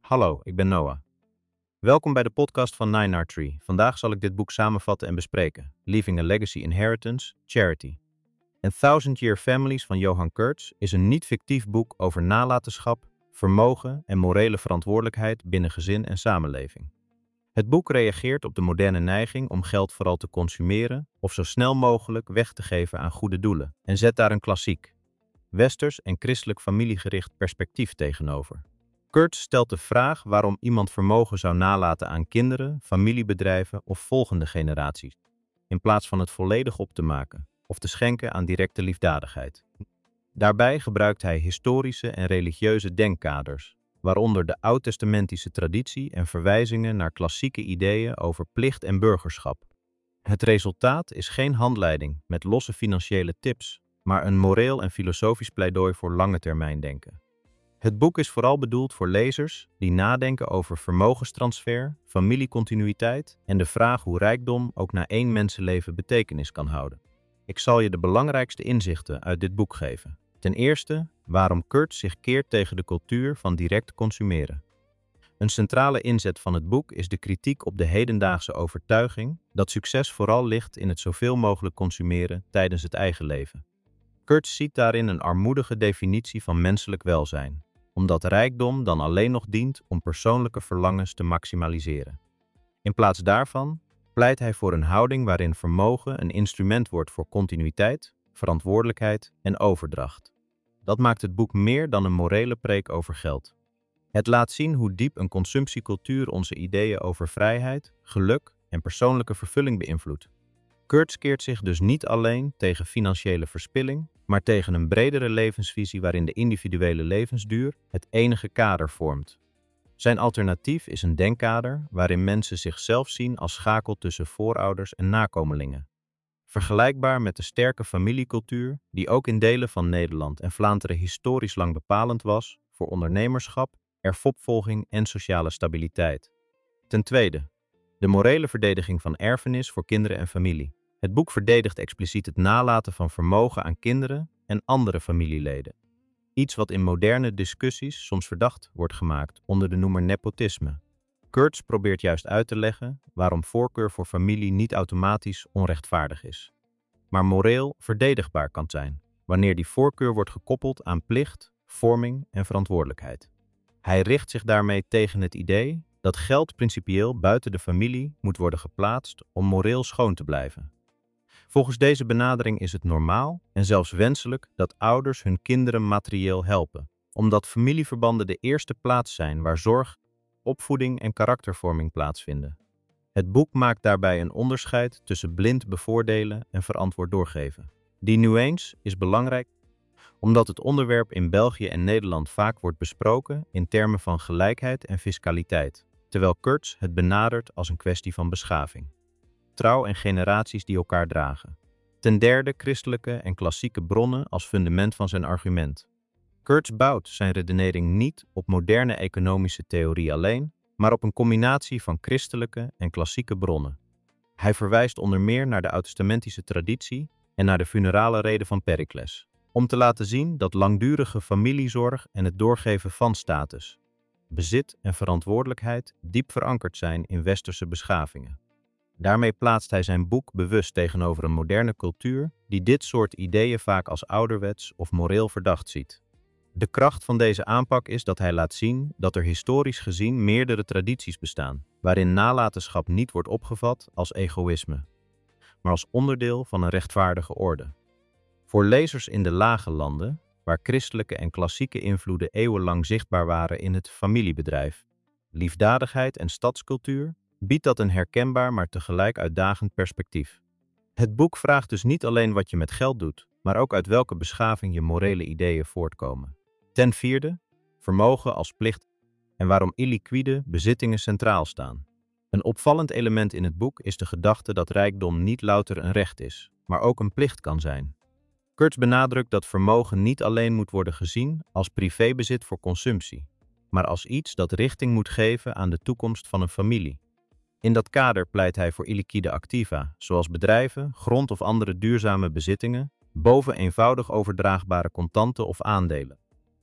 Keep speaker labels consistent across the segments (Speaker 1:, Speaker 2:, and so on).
Speaker 1: Hallo, ik ben Noah. Welkom bij de podcast van Nine Art Tree. Vandaag zal ik dit boek samenvatten en bespreken. Leaving a Legacy Inheritance, Charity. And Thousand Year Families van Johan Kurtz is een niet-fictief boek over nalatenschap, vermogen en morele verantwoordelijkheid binnen gezin en samenleving. Het boek reageert op de moderne neiging om geld vooral te consumeren of zo snel mogelijk weg te geven aan goede doelen en zet daar een klassiek, westers en christelijk familiegericht perspectief tegenover. Kurtz stelt de vraag waarom iemand vermogen zou nalaten aan kinderen, familiebedrijven of volgende generaties, in plaats van het volledig op te maken of te schenken aan directe liefdadigheid. Daarbij gebruikt hij historische en religieuze denkkaders, waaronder de oud-testamentische traditie en verwijzingen naar klassieke ideeën over plicht en burgerschap. Het resultaat is geen handleiding met losse financiële tips, maar een moreel en filosofisch pleidooi voor lange termijn denken. Het boek is vooral bedoeld voor lezers die nadenken over vermogenstransfer, familiecontinuïteit en de vraag hoe rijkdom ook na één mensenleven betekenis kan houden. Ik zal je de belangrijkste inzichten uit dit boek geven. Ten eerste, waarom Kurtz zich keert tegen de cultuur van direct consumeren. Een centrale inzet van het boek is de kritiek op de hedendaagse overtuiging dat succes vooral ligt in het zoveel mogelijk consumeren tijdens het eigen leven. Kurtz ziet daarin een armoedige definitie van menselijk welzijn, omdat rijkdom dan alleen nog dient om persoonlijke verlangens te maximaliseren. In plaats daarvan pleit hij voor een houding waarin vermogen een instrument wordt voor continuïteit, verantwoordelijkheid en overdracht. Dat maakt het boek meer dan een morele preek over geld. Het laat zien hoe diep een consumptiecultuur onze ideeën over vrijheid, geluk en persoonlijke vervulling beïnvloedt. Kurtz keert zich dus niet alleen tegen financiële verspilling, maar tegen een bredere levensvisie waarin de individuele levensduur het enige kader vormt. Zijn alternatief is een denkkader waarin mensen zichzelf zien als schakel tussen voorouders en nakomelingen. Vergelijkbaar met de sterke familiecultuur die ook in delen van Nederland en Vlaanderen historisch lang bepalend was voor ondernemerschap, erfopvolging en sociale stabiliteit. Ten tweede, de morele verdediging van erfenis voor kinderen en familie. Het boek verdedigt expliciet het nalaten van vermogen aan kinderen en andere familieleden. Iets wat in moderne discussies soms verdacht wordt gemaakt onder de noemer nepotisme. Kurtz probeert juist uit te leggen waarom voorkeur voor familie niet automatisch onrechtvaardig is, maar moreel verdedigbaar kan zijn, wanneer die voorkeur wordt gekoppeld aan plicht, vorming en verantwoordelijkheid. Hij richt zich daarmee tegen het idee dat geld principieel buiten de familie moet worden geplaatst om moreel schoon te blijven. Volgens deze benadering is het normaal en zelfs wenselijk dat ouders hun kinderen materieel helpen, omdat familieverbanden de eerste plaats zijn waar zorg, opvoeding en karaktervorming plaatsvinden. Het boek maakt daarbij een onderscheid tussen blind bevoordelen en verantwoord doorgeven. Die nuance is belangrijk omdat het onderwerp in België en Nederland vaak wordt besproken in termen van gelijkheid en fiscaliteit, terwijl Kurtz het benadert als een kwestie van beschaving, trouw en generaties die elkaar dragen. Ten derde, christelijke en klassieke bronnen als fundament van zijn argument. Kurtz bouwt zijn redenering niet op moderne economische theorie alleen, maar op een combinatie van christelijke en klassieke bronnen. Hij verwijst onder meer naar de oud-testamentische traditie en naar de funerale reden van Pericles, om te laten zien dat langdurige familiezorg en het doorgeven van status, bezit en verantwoordelijkheid diep verankerd zijn in westerse beschavingen. Daarmee plaatst hij zijn boek bewust tegenover een moderne cultuur die dit soort ideeën vaak als ouderwets of moreel verdacht ziet. De kracht van deze aanpak is dat hij laat zien dat er historisch gezien meerdere tradities bestaan, waarin nalatenschap niet wordt opgevat als egoïsme, maar als onderdeel van een rechtvaardige orde. Voor lezers in de lage landen, waar christelijke en klassieke invloeden eeuwenlang zichtbaar waren in het familiebedrijf, liefdadigheid en stadscultuur, biedt dat een herkenbaar maar tegelijk uitdagend perspectief. Het boek vraagt dus niet alleen wat je met geld doet, maar ook uit welke beschaving je morele ideeën voortkomen. Ten vierde, vermogen als plicht en waarom illiquide bezittingen centraal staan. Een opvallend element in het boek is de gedachte dat rijkdom niet louter een recht is, maar ook een plicht kan zijn. Kurtz benadrukt dat vermogen niet alleen moet worden gezien als privébezit voor consumptie, maar als iets dat richting moet geven aan de toekomst van een familie. In dat kader pleit hij voor illiquide activa, zoals bedrijven, grond of andere duurzame bezittingen, boven eenvoudig overdraagbare contanten of aandelen.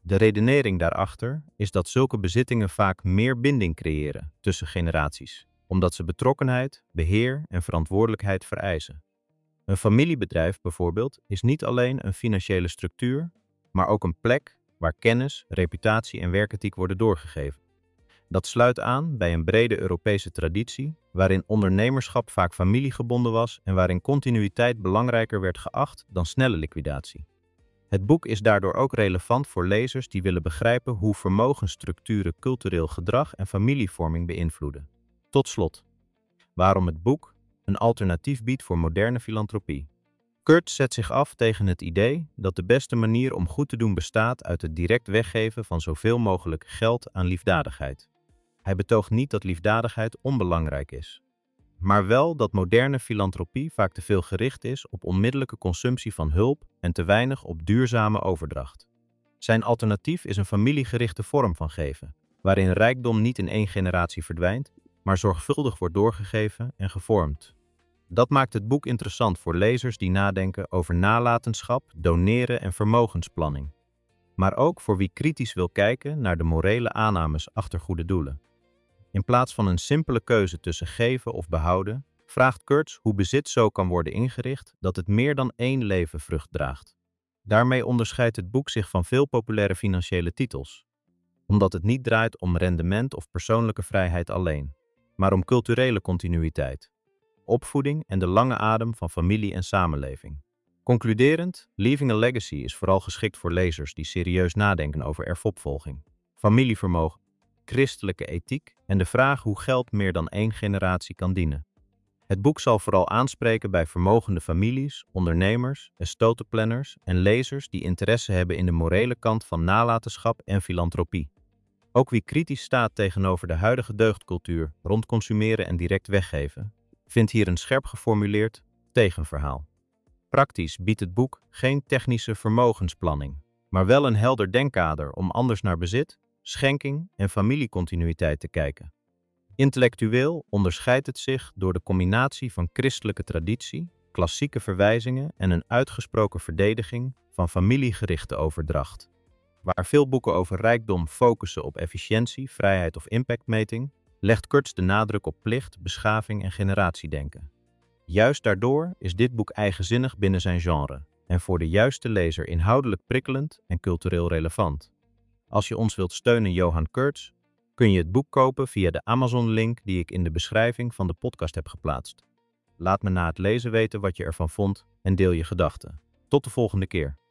Speaker 1: De redenering daarachter is dat zulke bezittingen vaak meer binding creëren tussen generaties, omdat ze betrokkenheid, beheer en verantwoordelijkheid vereisen. Een familiebedrijf bijvoorbeeld is niet alleen een financiële structuur, maar ook een plek waar kennis, reputatie en werkethiek worden doorgegeven. Dat sluit aan bij een brede Europese traditie, waarin ondernemerschap vaak familiegebonden was en waarin continuïteit belangrijker werd geacht dan snelle liquidatie. Het boek is daardoor ook relevant voor lezers die willen begrijpen hoe vermogensstructuren cultureel gedrag en familievorming beïnvloeden. Tot slot, waarom het boek een alternatief biedt voor moderne filantropie. Kurtz zet zich af tegen het idee dat de beste manier om goed te doen bestaat uit het direct weggeven van zoveel mogelijk geld aan liefdadigheid. Hij betoogt niet dat liefdadigheid onbelangrijk is, maar wel dat moderne filantropie vaak te veel gericht is op onmiddellijke consumptie van hulp en te weinig op duurzame overdracht. Zijn alternatief is een familiegerichte vorm van geven, waarin rijkdom niet in één generatie verdwijnt, maar zorgvuldig wordt doorgegeven en gevormd. Dat maakt het boek interessant voor lezers die nadenken over nalatenschap, doneren en vermogensplanning, maar ook voor wie kritisch wil kijken naar de morele aannames achter goede doelen. In plaats van een simpele keuze tussen geven of behouden, vraagt Kurtz hoe bezit zo kan worden ingericht dat het meer dan één leven vrucht draagt. Daarmee onderscheidt het boek zich van veel populaire financiële titels, omdat het niet draait om rendement of persoonlijke vrijheid alleen, maar om culturele continuïteit, opvoeding en de lange adem van familie en samenleving. Concluderend, Leaving a Legacy is vooral geschikt voor lezers die serieus nadenken over erfopvolging, familievermogen, christelijke ethiek en de vraag hoe geld meer dan één generatie kan dienen. Het boek zal vooral aanspreken bij vermogende families, ondernemers, estate-planners en lezers die interesse hebben in de morele kant van nalatenschap en filantropie. Ook wie kritisch staat tegenover de huidige deugdcultuur rond consumeren en direct weggeven, vindt hier een scherp geformuleerd tegenverhaal. Praktisch biedt het boek geen technische vermogensplanning, maar wel een helder denkkader om anders naar bezit, schenking en familiecontinuïteit te kijken. Intellectueel onderscheidt het zich door de combinatie van christelijke traditie, klassieke verwijzingen en een uitgesproken verdediging van familiegerichte overdracht. Waar veel boeken over rijkdom focussen op efficiëntie, vrijheid of impactmeting, legt Kurtz de nadruk op plicht, beschaving en generatiedenken. Juist daardoor is dit boek eigenzinnig binnen zijn genre en voor de juiste lezer inhoudelijk prikkelend en cultureel relevant. Als je ons wilt steunen, Johan Kurtz, kun je het boek kopen via de Amazon-link die ik in de beschrijving van de podcast heb geplaatst. Laat me na het lezen weten wat je ervan vond en deel je gedachten. Tot de volgende keer.